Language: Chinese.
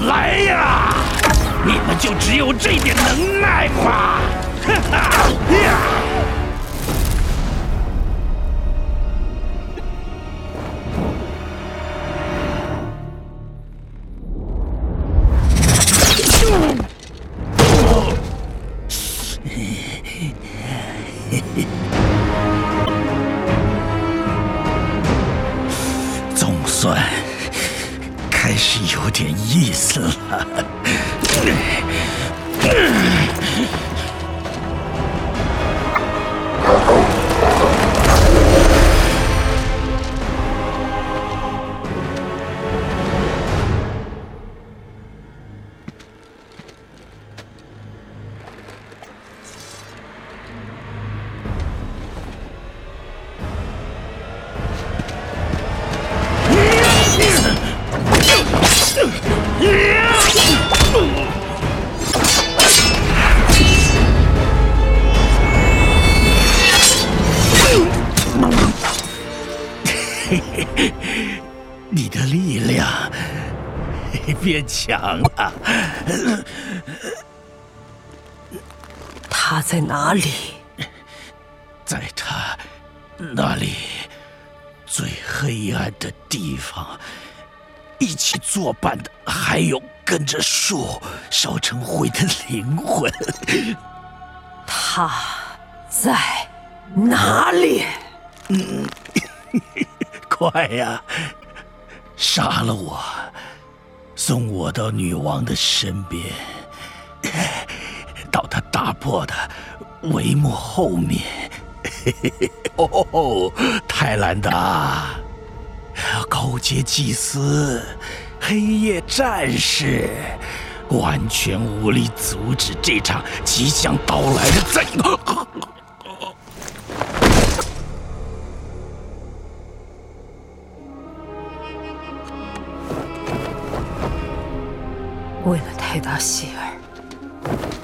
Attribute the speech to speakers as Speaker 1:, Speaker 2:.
Speaker 1: 来呀！你们就只有这点能耐吗？哈哈呀！总算开始有点意思了。你的力量变强了。
Speaker 2: 他在哪里？
Speaker 1: 在他那里最黑暗的地方，一起作伴的还有跟着树烧成灰的灵魂。
Speaker 2: 他在哪里？
Speaker 1: 快呀！杀了我，送我到女王的身边，到她打破的帷幕后面。哦，泰兰达，高阶祭司，黑夜战士，完全无力阻止这场即将到来的灾难。
Speaker 2: 为了泰达希尔，